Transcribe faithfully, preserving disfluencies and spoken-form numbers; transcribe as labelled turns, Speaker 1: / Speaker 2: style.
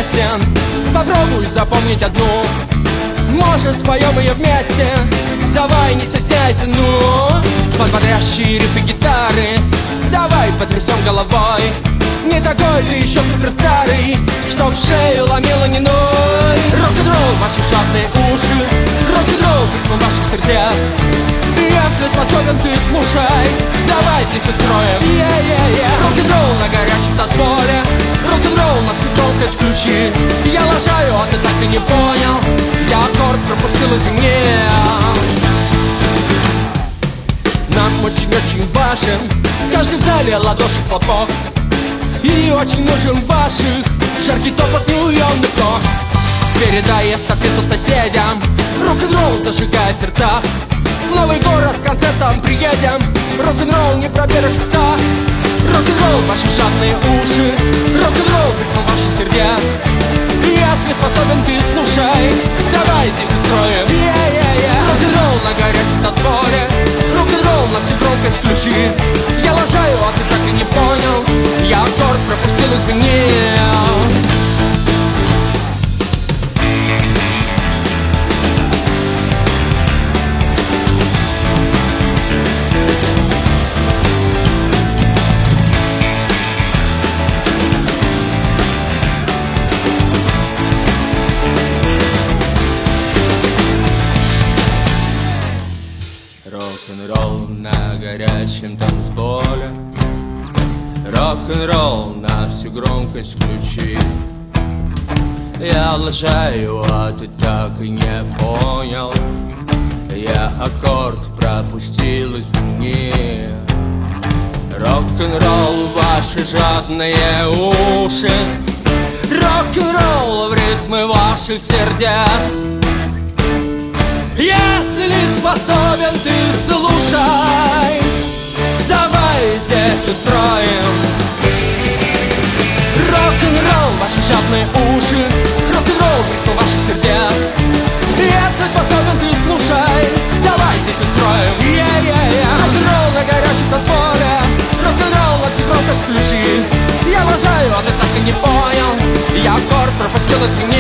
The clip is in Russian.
Speaker 1: песен. Попробуй запомнить одну, может, споем ее вместе. Давай, не стесняйся, ну. Под бодрящие рифы гитары давай потрясем головой. Не такой ты еще суперстарый, чтоб шею ломило не ной. Рок-н-ролл, ваши жадные уши, рок-н-ролл, ритм ваших сердец. Если способен ты, слушай, давай здесь устроим yeah-yeah-yeah. Рок-н-ролл на горячем танцполе, рок-н-ролл на всю громкость включи. Я лажаю, а ты так и не понял, я аккорд пропустил, извини. Нам очень-очень важен каждый в зале ладоши хлопок. И очень нужен ваших жаркий топот неуемных ног. Передай эстафету соседям, рок-н-ролл зажигай в сердцах. В новый город с концертом приедем, рок-н-ролл не про первых местах. Рок-н-ролл, ваши жадные уши, рок-н-ролл, ритм ваших сердец. Если способен ты, слушай, давай здесь устроим yeah-yeah-yeah. Рок-н-ролл на горячем танцполе, рок-н-ролл на всю громкость включи. Я лажаю, а ты так и не понял, я аккорд пропустил, извини. Рок-н-ролл на горячем танцполе, рок-н-ролл на всю громкость включи. Я лажаю, а ты так и не понял, я аккорд пропустил, извини. Рок-н-ролл, ваши жадные уши, рок-н-ролл в ритмы ваших сердец. Если способен ты, слушай, давай здесь устроим рок-н-ролл, ваши жадные уши, рок-н-ролл в ритмы ваших сердец. Если способен ты, слушай, давай здесь устроим yeah-yeah-yeah. Рок-н-ролл на горячем танцполе, рок-н-ролл на всю громкость включи. Я лажаю, а ты так и не понял, я аккорд пропустил, извини.